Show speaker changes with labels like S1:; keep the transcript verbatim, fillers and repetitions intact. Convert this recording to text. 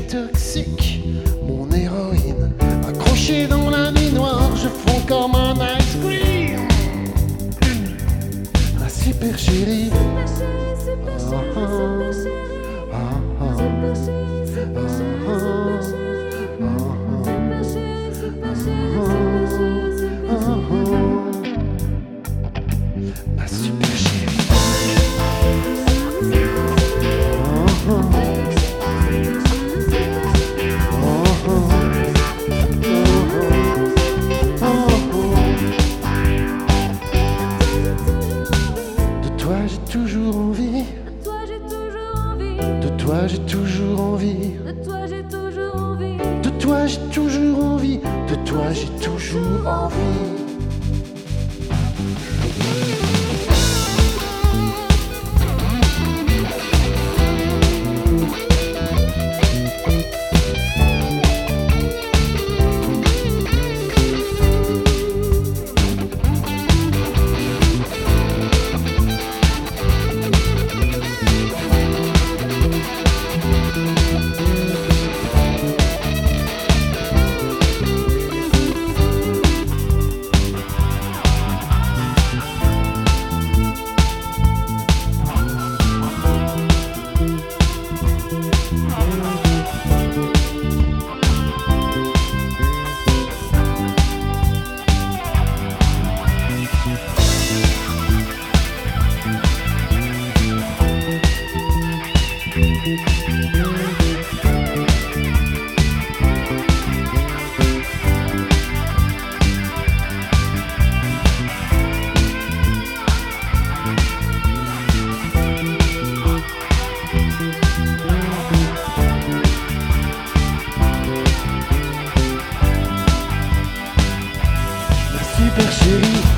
S1: toxique, mon héroïne. Accroché dans la nuit noire, je fonds comme un ice cream. Ma super chérie. Ah, ah, ah, ah, ah, ma super chérie. De toi j'ai toujours envie. De toi j'ai toujours envie.
S2: De toi j'ai toujours envie.
S1: De toi j'ai toujours envie. De toi j'ai toujours envie. Super chérie.